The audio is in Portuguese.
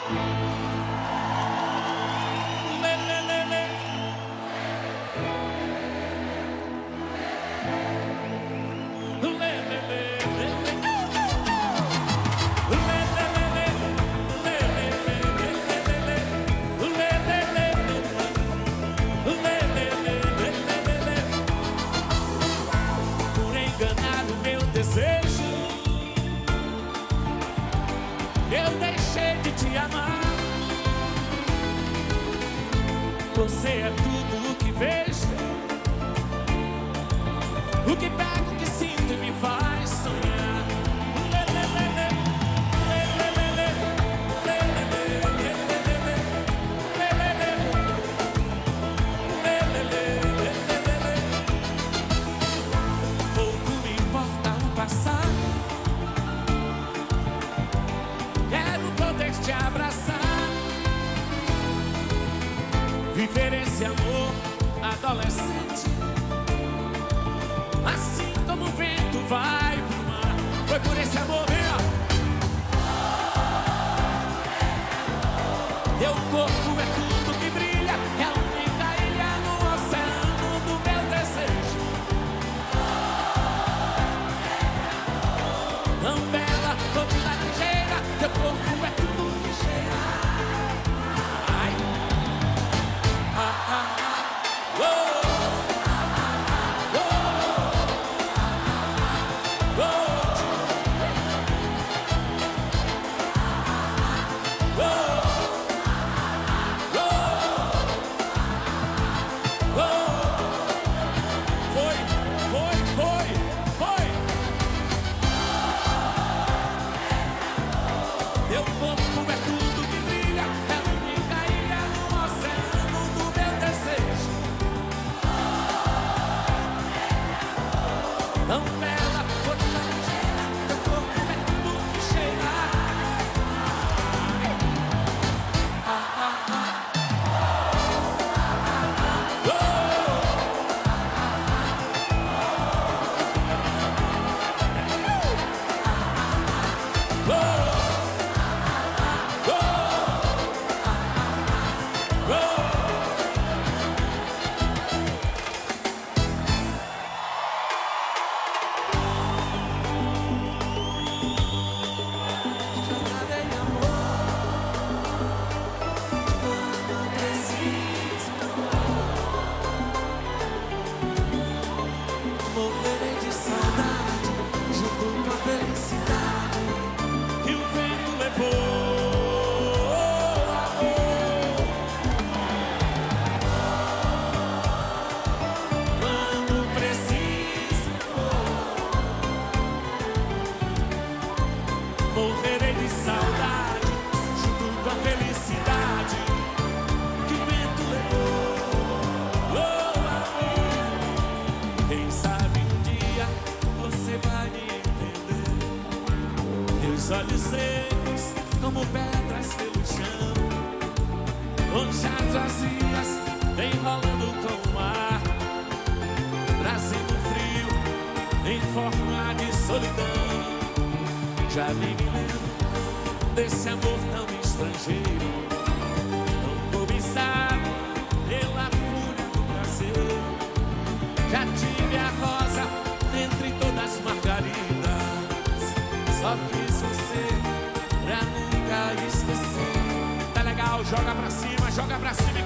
Por enganar o meu desejo, eu deixei de te amar. Você é tudo o que vejo, o que pego, o que sinto e me faz sonhar. Pouco me importa o passado, quero poder te abraçar, viver esse amor adolescente, assim como o vento vai pro mar. Foi por esse amor, meu. Teu corpo é tudo que brilha, é a única ilha no oceano do meu desejo. Tão bela, cor de laranjeira, teu corpo é tudo que cheira. Ai. Oh. Teu corpo é tudo que brilha, é a única ilha no oceano do meu desejo. Tão bela, cor de laranjeira, teu corpo é tudo que cheira. Morrerei de saudade, junto com a felicidade que o vento levou, amor. Quando preciso, morrerei de saudade, junto com a felicidade que o vento levou, amor. Quem sabe você vai me entender. Teus olhos secos como pedras pelo chão, conchas vazias enrolando com o mar, trazendo frio em forma de solidão. Já nem me lembro desse amor tão estrangeiro, tão cobiçado pela fúria do prazer. Já tive a rosa entre todas as margaridas, só quis você pra nunca esquecer. Tá legal, joga pra cima